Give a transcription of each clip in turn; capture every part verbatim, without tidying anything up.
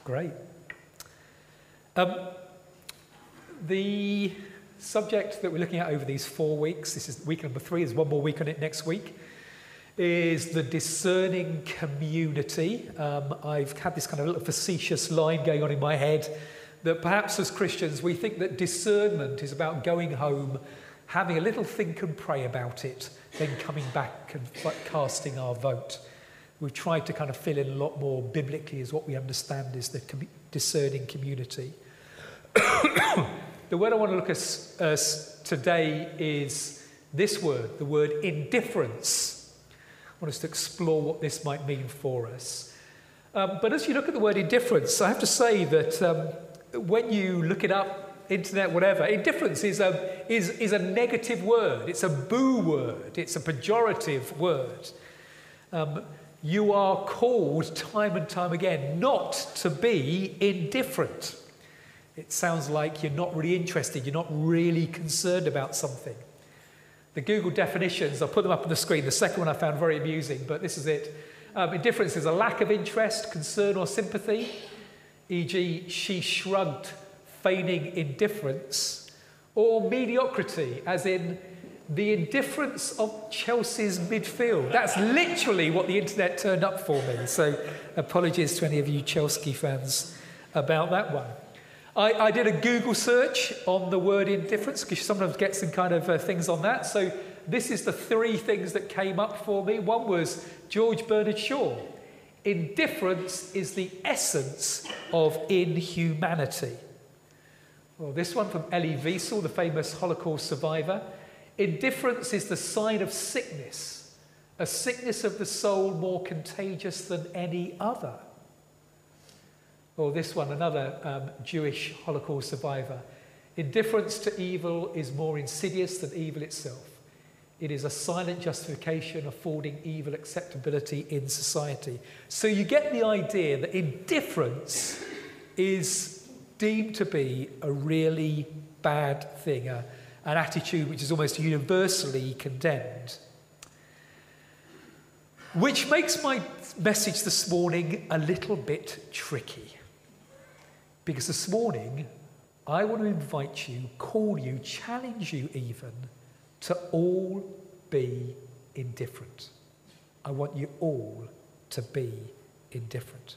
Great. Um, the subject that we're looking at over these four weeks, this is week number three, there's one more week on it next week, is the discerning community. Um, I've had this kind of little facetious line going on in my head that perhaps as Christians we think that discernment is about going home, having a little think and pray about it, then coming back and casting our vote. We've tried to kind of fill in a lot more biblically as what we understand is the com- discerning community. The word I want to look at uh, today is this word, the word indifference. I want us to explore what this might mean for us. Um, but as you look at the word indifference, I have to say that um, when you look it up, internet, whatever, indifference is a, is, is a negative word. It's a boo word. It's a pejorative word. Um, you are called time and time again not to be indifferent. It sounds like you're not really interested, you're not really concerned about something. The Google definitions, I'll put them up on the screen. The second one I found very amusing, but this is it. Um, indifference is a lack of interest, concern or sympathy, for example, she shrugged, feigning indifference, or mediocrity, as in the indifference of Chelsea's midfield. That's literally what the internet turned up for me. So apologies to any of you Chelsea fans about that one. I, I did a Google search on the word indifference because you sometimes get some kind of uh, things on that. So this is the three things that came up for me. One was George Bernard Shaw. Indifference is the essence of inhumanity. Well, this one from Elie Wiesel, the famous Holocaust survivor. Indifference is the sign of sickness, a sickness of the soul more contagious than any other. Or this one, another um, Jewish Holocaust survivor. Indifference to evil is more insidious than evil itself. It is a silent justification affording evil acceptability in society. So you get the idea that indifference is deemed to be a really bad thing, a, an attitude which is almost universally condemned. Which makes my message this morning a little bit tricky. Because this morning, I want to invite you, call you, challenge you even, to all be indifferent. I want you all to be indifferent.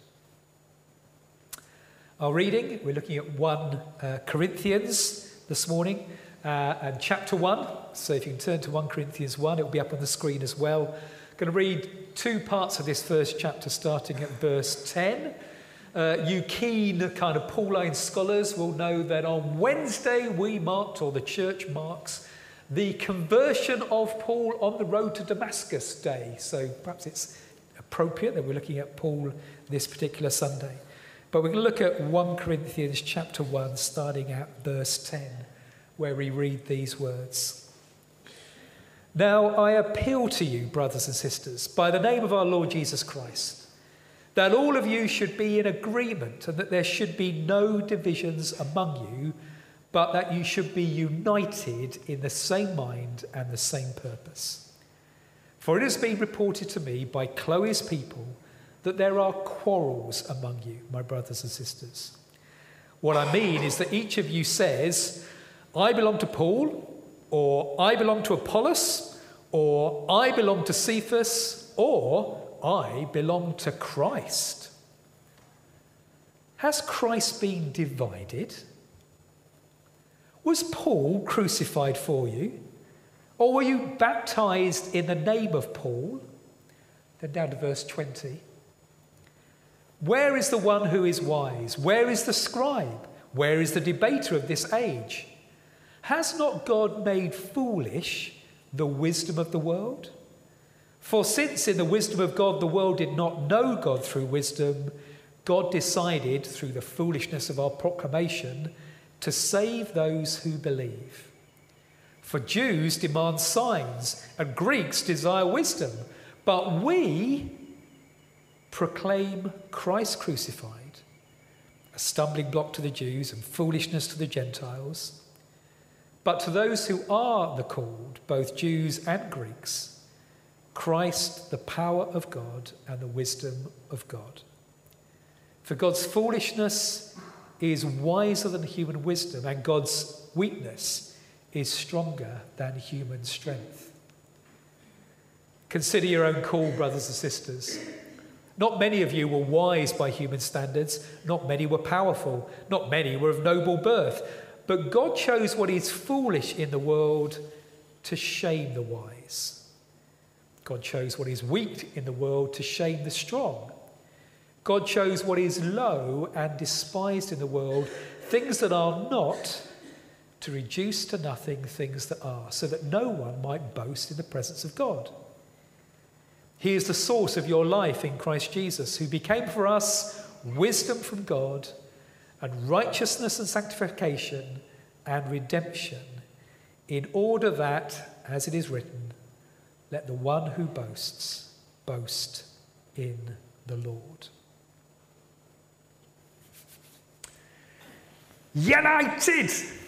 Our reading, we're looking at First uh, Corinthians this morning, uh, and chapter one. So if you can turn to First Corinthians one, it will be up on the screen as well. I'm going to read two parts of this first chapter, starting at verse ten. Uh, you keen kind of Pauline scholars will know that on Wednesday we marked, or the church marks, the conversion of Paul on the road to Damascus day. So perhaps it's appropriate that we're looking at Paul this particular Sunday. But we're going to look at First Corinthians chapter one, starting at verse ten, where we read these words. Now I appeal to you, brothers and sisters, by the name of our Lord Jesus Christ, that all of you should be in agreement and that there should be no divisions among you, but that you should be united in the same mind and the same purpose. For it has been reported to me by Chloe's people that there are quarrels among you, my brothers and sisters. What I mean is that each of you says, I belong to Paul, or I belong to Apollos, or I belong to Cephas, or I belong to Christ. Has Christ been divided? Was Paul crucified for you? Or were you baptized in the name of Paul? Then down to verse twenty. Where is the one who is wise? Where is the scribe? Where is the debater of this age? Has not God made foolish the wisdom of the world? For since in the wisdom of God the world did not know God through wisdom, God decided through the foolishness of our proclamation to save those who believe. For Jews demand signs and Greeks desire wisdom, but we proclaim Christ crucified, a stumbling block to the Jews and foolishness to the Gentiles. But to those who are the called, both Jews and Greeks, Christ, the power of God and the wisdom of God. For God's foolishness is wiser than human wisdom, and God's weakness is stronger than human strength. Consider your own call, brothers and sisters. Not many of you were wise by human standards. Not many were powerful. Not many were of noble birth. But God chose what is foolish in the world to shame the wise. God chose what is weak in the world to shame the strong. God chose what is low and despised in the world, things that are not, to reduce to nothing things that are, so that no one might boast in the presence of God. He is the source of your life in Christ Jesus, who became for us wisdom from God and righteousness and sanctification and redemption, in order that, as it is written, let the one who boasts boast in the Lord. United!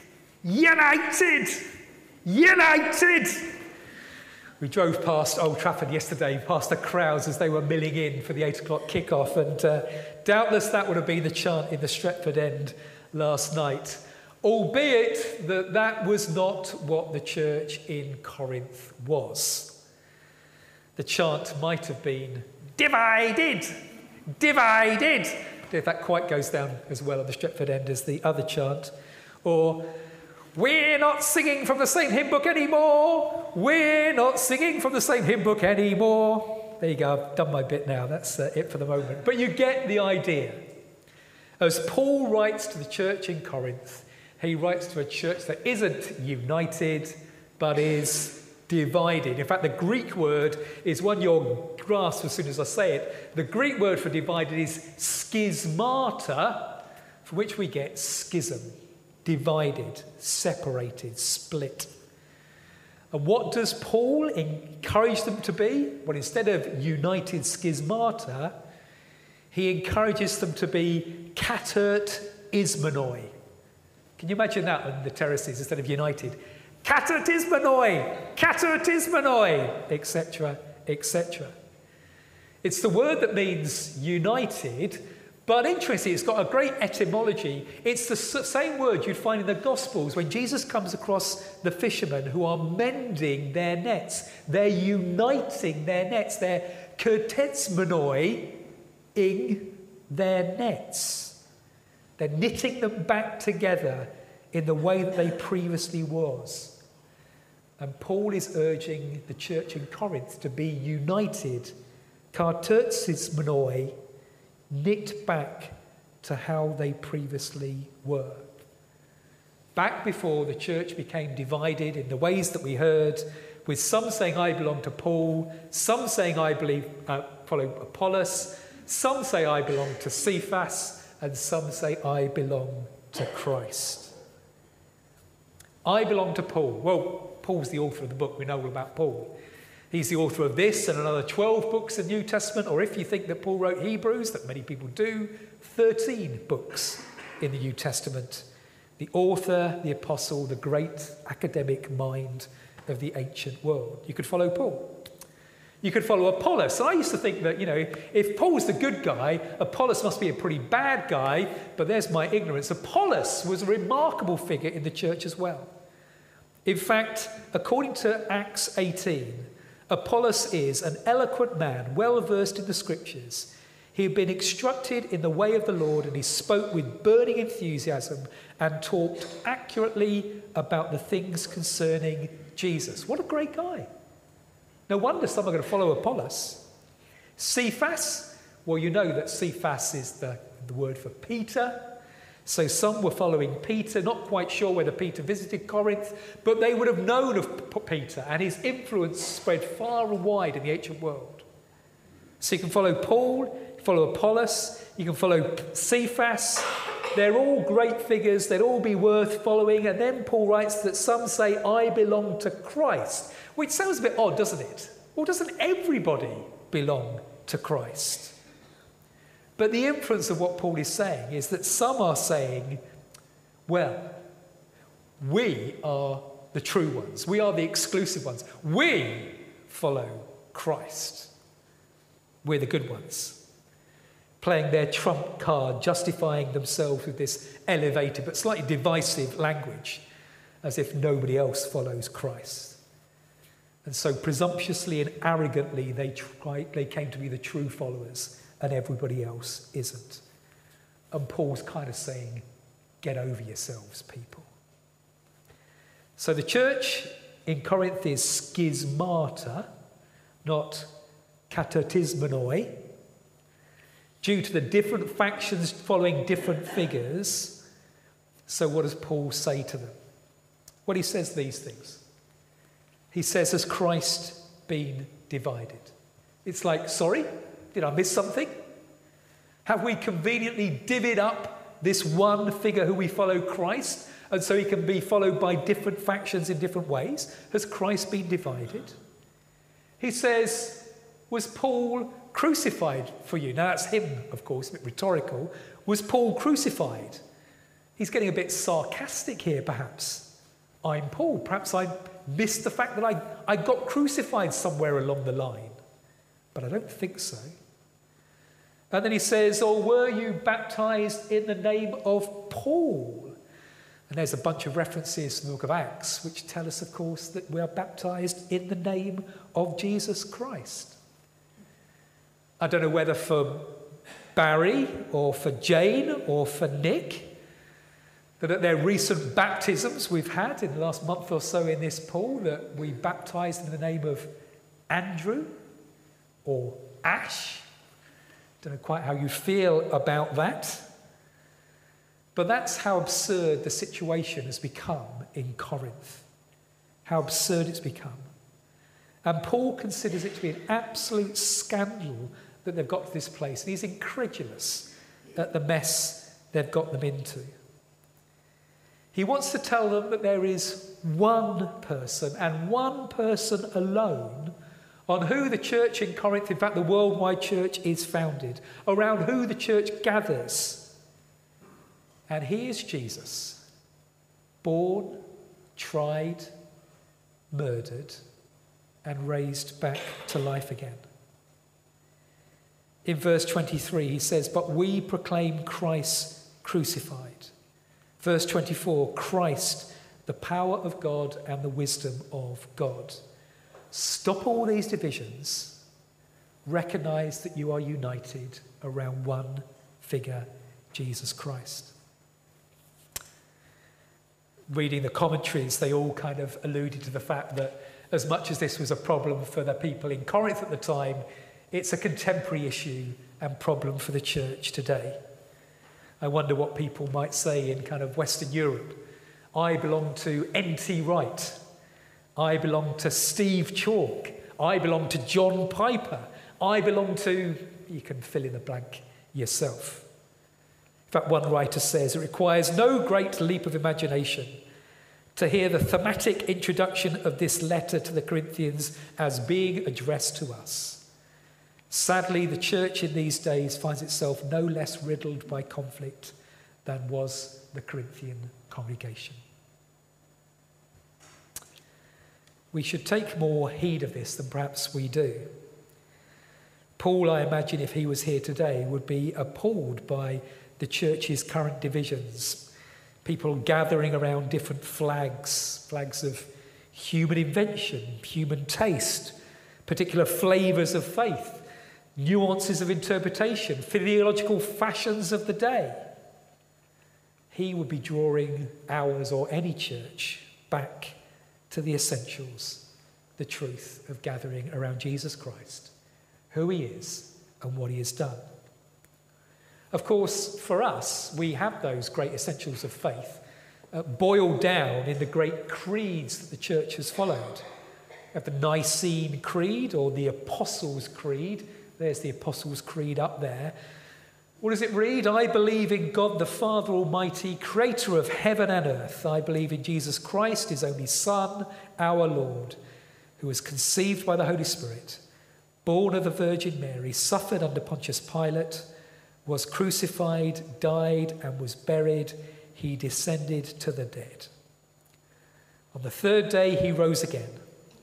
United! United! We drove past Old Trafford yesterday, past the crowds as they were milling in for the eight o'clock kickoff, and uh, doubtless that would have been the chant in the Stretford End last night, albeit that that was not what the church in Corinth was. The chant might have been, divided, divided. If that quite goes down as well on the Stretford End as the other chant. Or, we're not singing from the same hymn book anymore. We're not singing from the same hymn book anymore. There you go, I've done my bit now. That's uh, it for the moment. But you get the idea. As Paul writes to the church in Corinth, he writes to a church that isn't united, but is divided. In fact, the Greek word is one you'll grasp as soon as I say it. The Greek word for divided is schismata, from which we get schism. Divided, separated, split. And what does Paul encourage them to be? Well, instead of united schismata, he encourages them to be katert ismenoi. Can you imagine that on the terraces instead of united? Katert ismenoi, katert ismenoi, et cetera, et cetera. It's the word that means united, but interesting, it's got a great etymology. It's the same word you'd find in the Gospels when Jesus comes across the fishermen who are mending their nets. They're uniting their nets. They're kertetsmenoi ing their nets. They're knitting them back together in the way that they previously was. And Paul is urging the church in Corinth to be united, kartertsismenoi, knit back to how they previously were. Back before the church became divided in the ways that we heard, with some saying, I belong to Paul, some saying, I believe, uh, follow Apollos, some say, I belong to Cephas, and some say, I belong to Christ. I belong to Paul. Well, Paul's the author of the book. We know all about Paul. He's the author of this and another twelve books in the New Testament, or if you think that Paul wrote Hebrews, that many people do, thirteen books in the New Testament. The author, the apostle, the great academic mind of the ancient world. You could follow Paul. You could follow Apollos. I used to think that, you know, if Paul's the good guy, Apollos must be a pretty bad guy, but there's my ignorance. Apollos was a remarkable figure in the church as well. In fact, according to Acts eighteen, Apollos is an eloquent man, well versed in the scriptures. He had been instructed in the way of the Lord, and he spoke with burning enthusiasm and talked accurately about the things concerning Jesus. What a great guy. No wonder some are going to follow Apollos. Cephas, well, you know that Cephas is the, the word for Peter. So some were following Peter, not quite sure whether Peter visited Corinth, but they would have known of P- Peter, and his influence spread far and wide in the ancient world. So you can follow Paul, follow Apollos, you can follow Cephas. They're all great figures, they'd all be worth following. And then Paul writes that some say, I belong to Christ, which sounds a bit odd, doesn't it? Well, doesn't everybody belong to Christ? But the inference of what Paul is saying is that some are saying, well, we are the true ones. We are the exclusive ones. We follow Christ. We're the good ones. playing their trump card, justifying themselves with this elevated but slightly divisive language, as if nobody else follows Christ. And so presumptuously and arrogantly they, try, they came to be the true followers, and everybody else isn't. And Paul's kind of saying, get over yourselves, people. So the church in Corinth is schismata, not katatismonoi. Due to the different factions following different figures, so what does Paul say to them? Well, he says these things. He says, has Christ been divided? It's like, sorry, did I miss something? Have we conveniently divvied up this one figure who we follow, Christ, and so he can be followed by different factions in different ways? Has Christ been divided? He says, was Paul crucified for you? Now that's him, of course, a bit rhetorical. Was Paul crucified? He's getting a bit sarcastic here, perhaps. I'm Paul. Perhaps I missed the fact that I, I got crucified somewhere along the line. But I don't think so. And then he says, or were you baptized in the name of Paul? And there's a bunch of references to the book of Acts which tell us, of course, that we are baptized in the name of Jesus Christ. I don't know whether for Barry or for Jane or for Nick, that at their recent baptisms we've had in the last month or so in this pool, that we baptized in the name of Andrew or Ash. Don't know quite how you feel about that. But that's how absurd the situation has become in Corinth. How absurd it's become. And Paul considers it to be an absolute scandal that they've got to this place. And he's incredulous at the mess they've got them into. He wants to tell them that there is one person and one person alone on who the church in Corinth, in fact the worldwide church, is founded, around who the church gathers. And he is Jesus, born, tried, murdered, and raised back to life again. In verse twenty-three, he says, but we proclaim Christ crucified. Verse twenty-four, Christ, the power of God and the wisdom of God. Stop all these divisions. Recognize that you are united around one figure, Jesus Christ. Reading the commentaries, they all kind of alluded to the fact that as much as this was a problem for the people in Corinth at the time, it's a contemporary issue and problem for the church today. I wonder what people might say in kind of Western Europe. I belong to N T Wright. I belong to Steve Chalk. I belong to John Piper. I belong to... You can fill in the blank yourself. In fact, one writer says, it requires no great leap of imagination to hear the thematic introduction of this letter to the Corinthians as being addressed to us. Sadly, the church in these days finds itself no less riddled by conflict than was the Corinthian congregation. We should take more heed of this than perhaps we do. Paul, I imagine, if he was here today, would be appalled by the church's current divisions. People gathering around different flags, flags of human invention, human taste, particular flavours of faith, nuances of interpretation, theological fashions of the day. He would be drawing ours or any church back to the essentials, the truth of gathering around Jesus Christ, who he is and what he has done. Of course, for us, we have those great essentials of faith uh, boiled down in the great creeds that the church has followed. We have the Nicene Creed or the Apostles' Creed. There's the Apostles' Creed up there. What does it read? I believe in God the Father Almighty, creator of heaven and earth. I believe in Jesus Christ, his only Son, our Lord, who was conceived by the Holy Spirit, born of the Virgin Mary, suffered under Pontius Pilate, was crucified, died, and was buried. He descended to the dead. On the third day he rose again.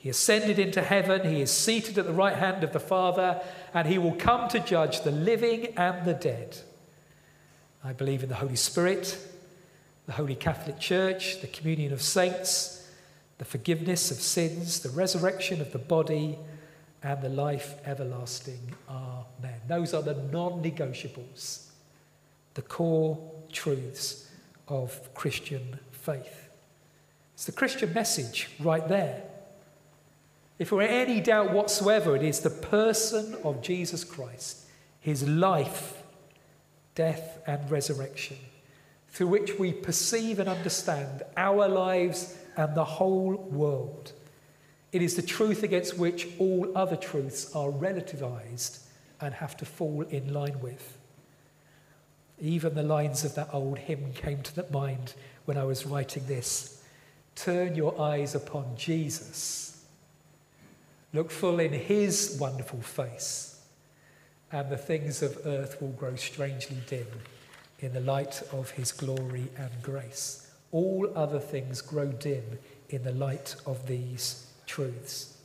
He ascended into heaven. He is seated at the right hand of the Father, and he will come to judge the living and the dead. I believe in the Holy Spirit, the Holy Catholic Church, the communion of saints, the forgiveness of sins, the resurrection of the body, and the life everlasting. Amen. Those are the non-negotiables, the core truths of Christian faith. It's the Christian message right there. If we're in any doubt whatsoever, it is the person of Jesus Christ, his life, death, and resurrection, through which we perceive and understand our lives and the whole world. It is the truth against which all other truths are relativized and have to fall in line with. Even the lines of that old hymn came to mind when I was writing this. Turn your eyes upon Jesus. Look full in his wonderful face, and the things of earth will grow strangely dim in the light of his glory and grace. All other things grow dim in the light of these truths.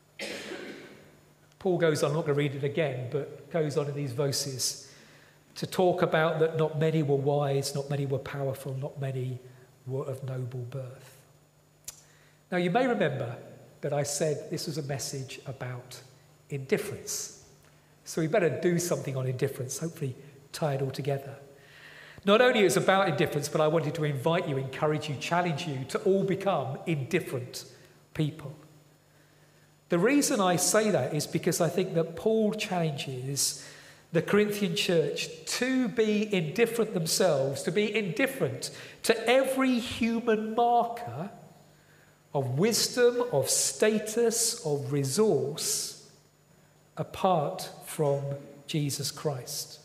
Paul goes on, I'm not going to read it again, but goes on in these verses to talk about that not many were wise, not many were powerful, not many were of noble birth. Now you may remember that I said this was a message about indifference. So we better do something on indifference, hopefully tie it all together. Not only is it about indifference, but I wanted to invite you, encourage you, challenge you to all become indifferent people. The reason I say that is because I think that Paul challenges the Corinthian church to be indifferent themselves, to be indifferent to every human marker of wisdom, of status, of resource, apart from Jesus Christ.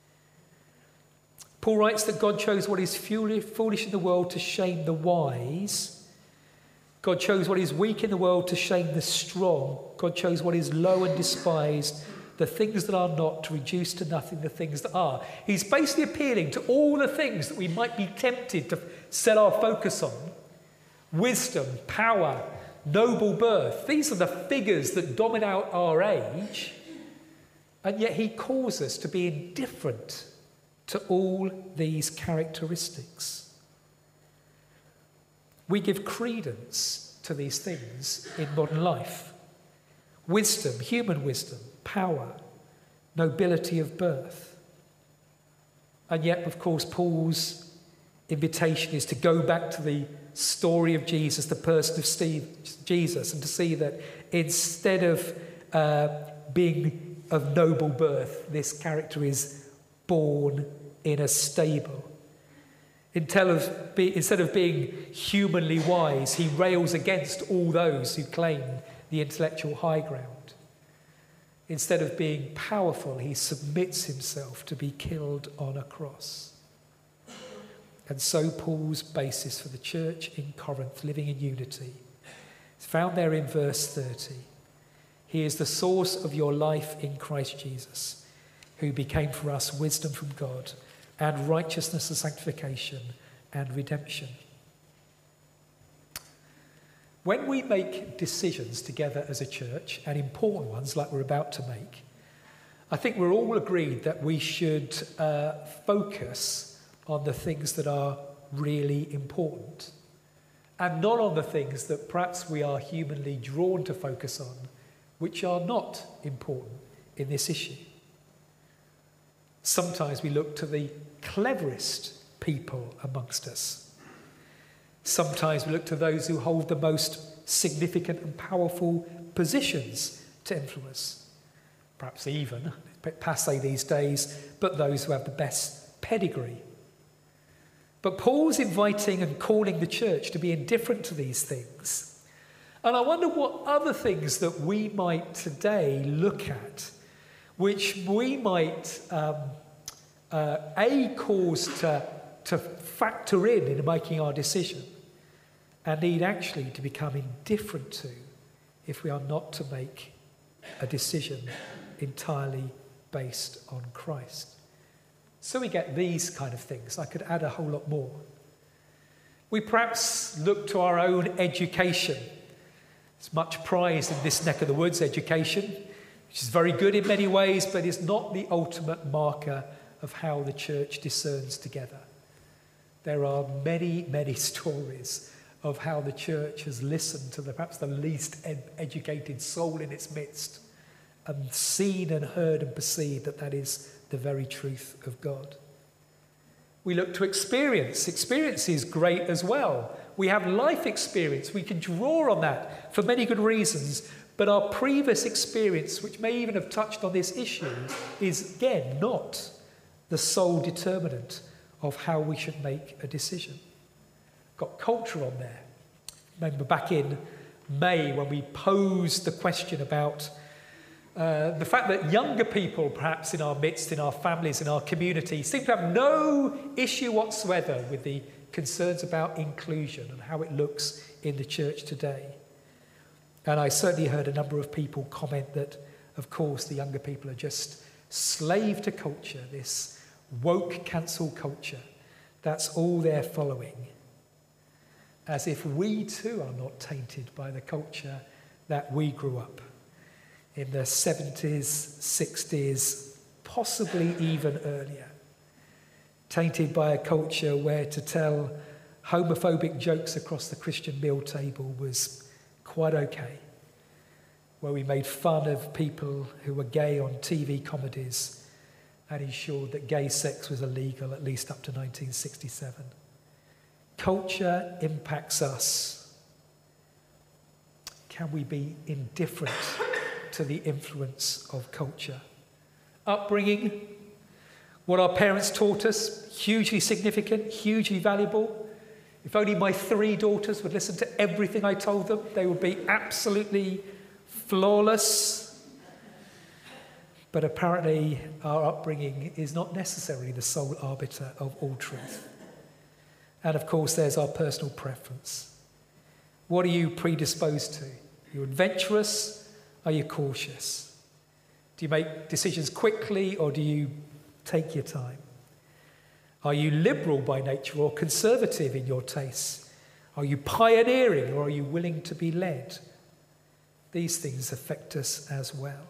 Paul writes that God chose what is foolish in the world to shame the wise. God chose what is weak in the world to shame the strong. God chose what is low and despised, the things that are not, to reduce to nothing the things that are. He's basically appealing to all the things that we might be tempted to set our focus on. Wisdom, power, noble birth. These are the figures that dominate our age. And yet he calls us to be indifferent to all these characteristics. We give credence to these things in modern life. Wisdom, human wisdom, power, nobility of birth. And yet, of course, Paul's invitation is to go back to the story of Jesus, the person of Steve, Jesus, and to see that instead of uh, being of noble birth, this character is born in a stable. Instead of, be, instead of being humanly wise, he rails against all those who claim the intellectual high ground. Instead of being powerful, he submits himself to be killed on a cross. And so Paul's basis for the church in Corinth living in unity is found there in verse thirty. He is the source of your life in Christ Jesus, who became for us wisdom from God and righteousness and sanctification and redemption. When we make decisions together as a church, and important ones like we're about to make, I think we're all agreed that we should uh, focus on the things that are really important, and not on the things that perhaps we are humanly drawn to focus on, which are not important in this issue. Sometimes we look to the cleverest people amongst us. Sometimes we look to those who hold the most significant and powerful positions to influence. Perhaps even, a bit passé these days, but those who have the best pedigree. But Paul's inviting and calling the church to be indifferent to these things. And I wonder what other things that we might today look at, which we might, um, uh, A, cause to, to factor in in making our decision, and need actually to become indifferent to if we are not to make a decision entirely based on Christ. So we get these kind of things. I could add a whole lot more. We perhaps look to our own education It's much prized in this neck of the woods, education, which is very good in many ways, but is not the ultimate marker of how the church discerns together. There are many, many stories of how the church has listened to the, perhaps the least ed- educated soul in its midst and seen and heard and perceived that that is the very truth of God. We look to experience. Experience is great as well. We have life experience. We can draw on that for many good reasons. But our previous experience, which may even have touched on this issue, is again not the sole determinant of how we should make a decision. Got culture on there. Remember back in May when we posed the question about uh, the fact that younger people perhaps in our midst, in our families, in our community, seem to have no issue whatsoever with the concerns about inclusion and how it looks in the church today. And I certainly heard a number of people comment that, of course, the younger people are just slave to culture, this woke cancel culture. That's all they're following. As if we too are not tainted by the culture that we grew up in the seventies, sixties, possibly even earlier. Tainted by a culture where to tell homophobic jokes across the Christian meal table was quite okay. Where we made fun of people who were gay on T V comedies and ensured that gay sex was illegal at least up to nineteen sixty-seven. Culture impacts us. Can we be indifferent to the influence of culture? Upbringing, what our parents taught us, hugely significant, hugely valuable. If only my three daughters would listen to everything I told them, they would be absolutely flawless. But apparently our upbringing is not necessarily the sole arbiter of all truth. And of course there's our personal preference. What are you predisposed to? Are you adventurous? Are you cautious? Do you make decisions quickly or do you take your time? Are you liberal by nature or conservative in your tastes? Are you pioneering or are you willing to be led? These things affect us as well.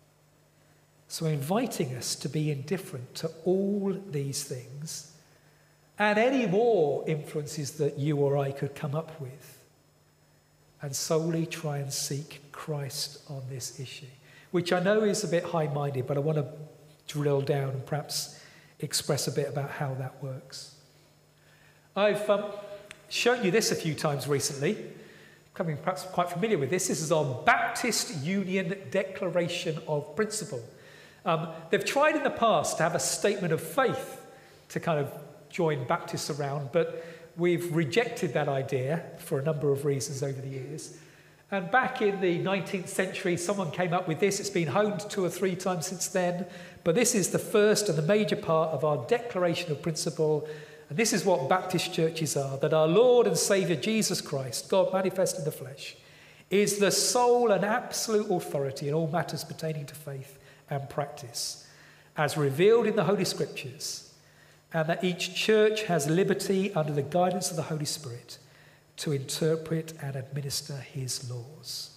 So inviting us to be indifferent to all these things and any more influences that you or I could come up with, and solely try and seek Christ on this issue, which I know is a bit high-minded, but I want to drill down and perhaps express a bit about how that works. I've um, shown you this a few times recently, becoming perhaps quite familiar with this. This is our Baptist Union Declaration of Principle. Um, they've tried in the past to have a statement of faith to kind of join Baptists around, but we've rejected that idea for a number of reasons over the years. And back in the nineteenth century, someone came up with this. It's been honed two or three times since then, but this is the first and the major part of our Declaration of Principle. And this is what Baptist churches are: that our Lord and Saviour Jesus Christ, God manifest in the flesh, is the sole and absolute authority in all matters pertaining to faith and practice, as revealed in the Holy Scriptures, and that each church has liberty under the guidance of the Holy Spirit to interpret and administer his laws.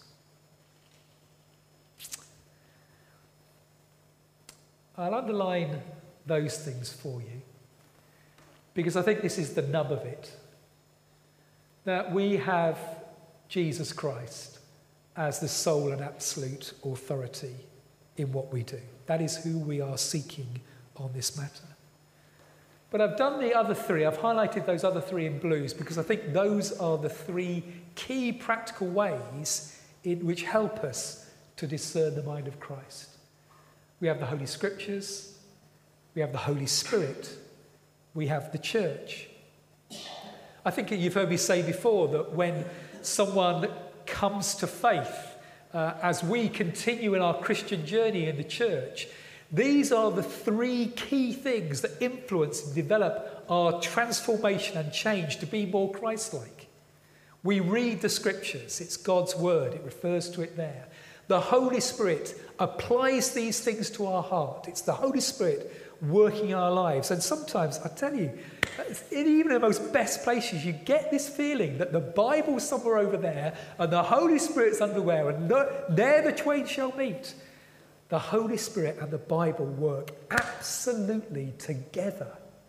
I'll underline those things for you because I think this is the nub of it, that we have Jesus Christ as the sole and absolute authority in what we do. That is who we are seeking on this matter. But I've done the other three, I've highlighted those other three in blues because I think those are the three key practical ways in which help us to discern the mind of Christ. We have the Holy Scriptures, we have the Holy Spirit, we have the church. I think you've heard me say before that when someone comes to faith, uh, as we continue in our Christian journey in the church, these are the three key things that influence and develop our transformation and change to be more Christ-like. We read the Scriptures, it's God's word, it refers to it there. The Holy Spirit applies these things to our heart. It's the Holy Spirit working in our lives. And sometimes, I tell you, in even the most best places, you get this feeling that the Bible's somewhere over there and the Holy Spirit's underwear, and there the twain shall meet. The Holy Spirit and the Bible work absolutely together.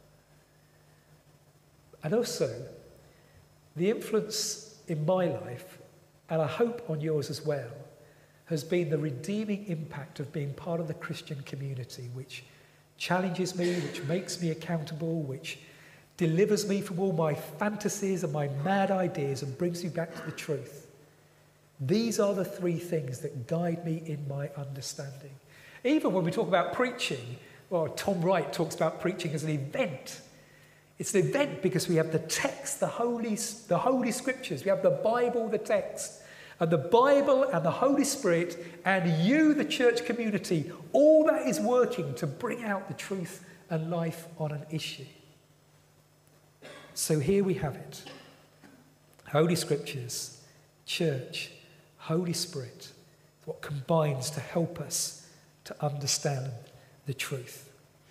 And also, the influence in my life, and I hope on yours as well, has been the redeeming impact of being part of the Christian community, which challenges me, which makes me accountable, which delivers me from all my fantasies and my mad ideas and brings me back to the truth. These are the three things that guide me in my understanding. Even when we talk about preaching, well, Tom Wright talks about preaching as an event. It's an event because we have the text, the holy, the holy scriptures. We have the Bible, the text. And the Bible and the Holy Spirit and you, the church community, all that is working to bring out the truth and life on an issue. So here we have it. Holy Scriptures, church, Holy Spirit, what combines to help us to understand the truth.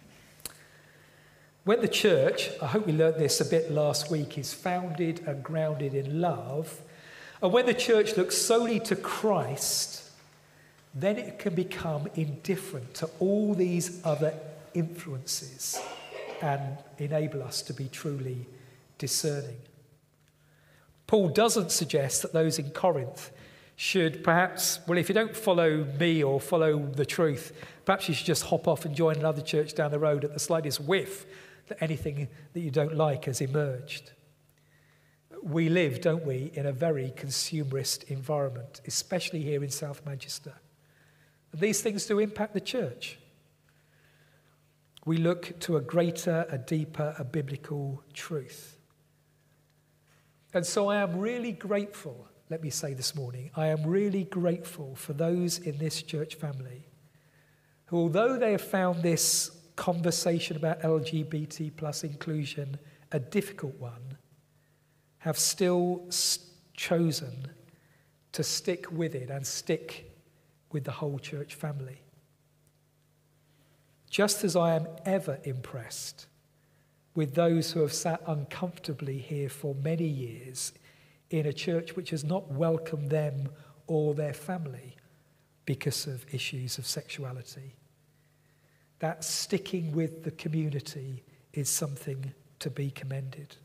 When the church, I hope we learned this a bit last week, is founded and grounded in love, and when the church looks solely to Christ, then it can become indifferent to all these other influences and enable us to be truly discerning. Paul doesn't suggest that those in Corinth should perhaps, well, if you don't follow me or follow the truth, perhaps you should just hop off and join another church down the road at the slightest whiff that anything that you don't like has emerged. We live, don't we, in a very consumerist environment, especially here in South Manchester. And these things do impact the church. We look to a greater, a deeper, a biblical truth. And so I am really grateful, let me say this morning, I am really grateful for those in this church family who, although they have found this conversation about L G B T plus inclusion a difficult one, have still chosen to stick with it and stick with the whole church family. Just as I am ever impressed with those who have sat uncomfortably here for many years in a church which has not welcomed them or their family because of issues of sexuality. That sticking with the community is something to be commended.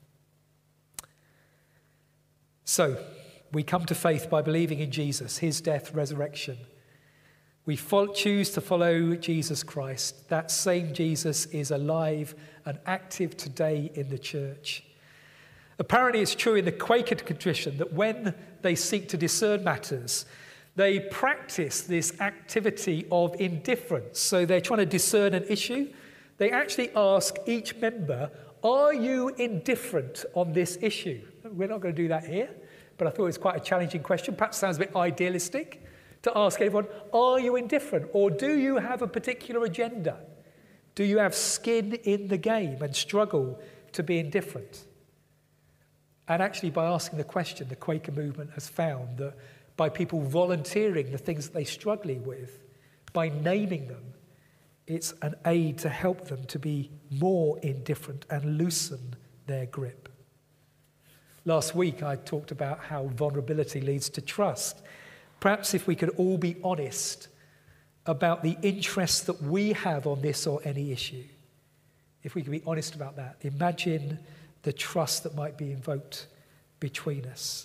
So, we come to faith by believing in Jesus, his death, resurrection. We follow, choose to follow Jesus Christ. That same Jesus is alive and active today in the church. Apparently it's true in the Quaker tradition that when they seek to discern matters, they practice this activity of indifference. So they're trying to discern an issue. They actually ask each member, are you indifferent on this issue? We're not going to do that here, but I thought it was quite a challenging question. Perhaps sounds a bit idealistic to ask everyone, are you indifferent? Or do you have a particular agenda? Do you have skin in the game and struggle to be indifferent? And actually, by asking the question, the Quaker movement has found that by people volunteering the things that they're struggling with, by naming them, it's an aid to help them to be more indifferent and loosen their grip. Last week, I talked about how vulnerability leads to trust. Perhaps if we could all be honest about the interest that we have on this or any issue, if we could be honest about that, imagine the trust that might be invoked between us.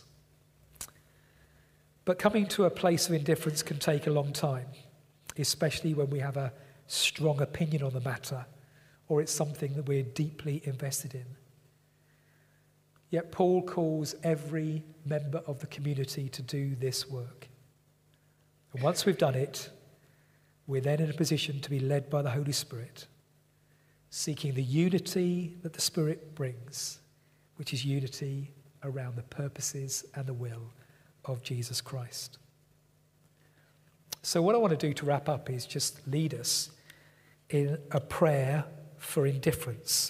But coming to a place of indifference can take a long time, especially when we have a strong opinion on the matter or it's something that we're deeply invested in. Yet Paul calls every member of the community to do this work. And once we've done it, we're then in a position to be led by the Holy Spirit, seeking the unity that the Spirit brings, which is unity around the purposes and the will of Jesus Christ. So what I want to do to wrap up is just lead us in a prayer for indifference.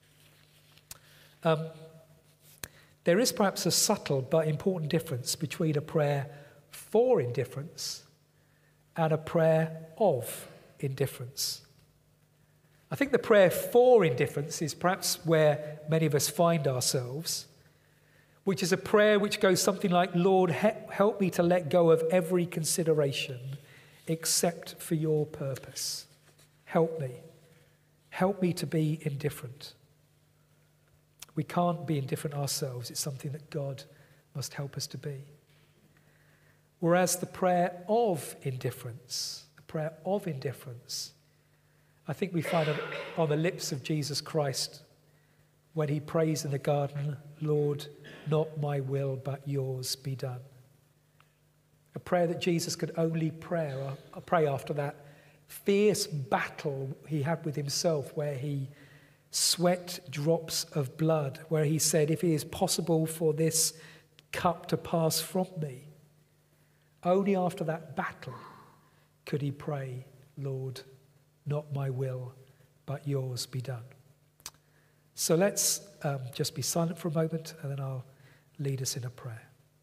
Um, there is perhaps a subtle but important difference between a prayer for indifference and a prayer of indifference. I think the prayer for indifference is perhaps where many of us find ourselves, which is a prayer which goes something like, Lord, he- help me to let go of every consideration except for your purpose. Help me. Help me to be indifferent. We can't be indifferent ourselves. It's something that God must help us to be. Whereas the prayer of indifference, the prayer of indifference, I think we find it on the lips of Jesus Christ when he prays in the garden, Lord, not my will, but yours be done. A prayer that Jesus could only pray, uh, pray after that fierce battle he had with himself, where he sweat drops of blood, where he said, if it is possible for this cup to pass from me. Only after that battle could he pray, Lord, not my will, but yours be done. So let's um, just be silent for a moment, and then I'll lead us in a prayer.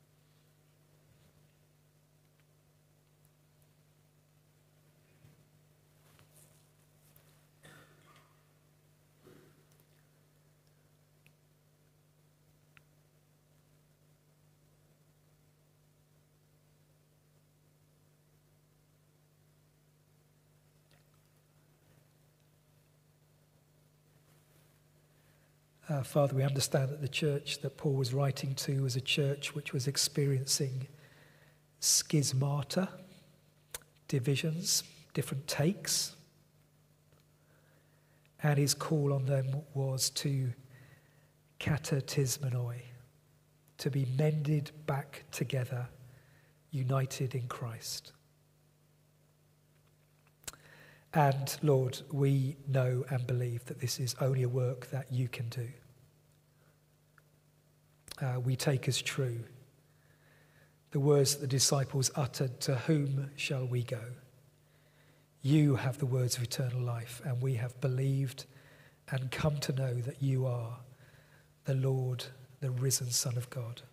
Uh, Father, we understand that the church that Paul was writing to was a church which was experiencing schismata, divisions, different takes. And his call on them was to katatismenoi, to be mended back together, united in Christ. And Lord, we know and believe that this is only a work that you can do. Uh, we take as true the words that the disciples uttered, to whom shall we go? You have the words of eternal life, and we have believed and come to know that you are the Lord, the risen Son of God.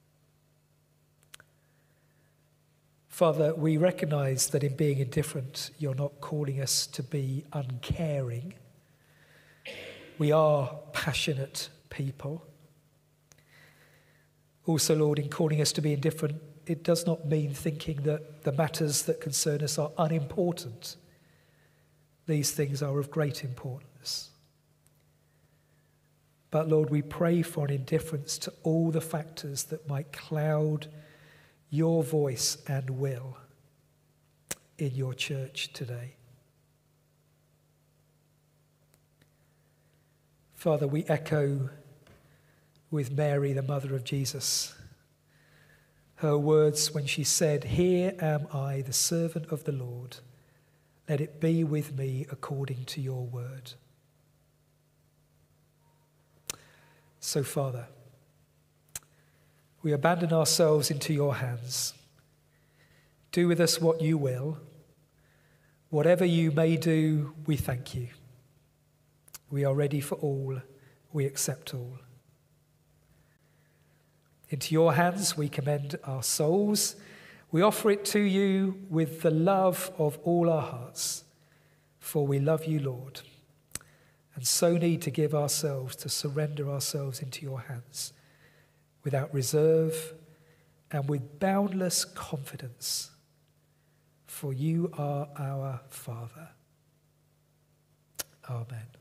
Father, we recognize that in being indifferent, you're not calling us to be uncaring. We are passionate people. Also, Lord, in calling us to be indifferent, it does not mean thinking that the matters that concern us are unimportant. These things are of great importance. But Lord, we pray for an indifference to all the factors that might cloud your voice and will in your church today. Father, we echo with Mary, the mother of Jesus, her words when she said, "Here am I, the servant of the Lord. Let it be with me according to your word." So, Father, we abandon ourselves into your hands. Do with us what you will. Whatever you may do, we thank you. We are ready for all. We accept all. Into your hands we commend our souls. We offer it to you with the love of all our hearts, for we love you, Lord, and so need to give ourselves, to surrender ourselves into your hands without reserve and with boundless confidence, for you are our Father. Amen.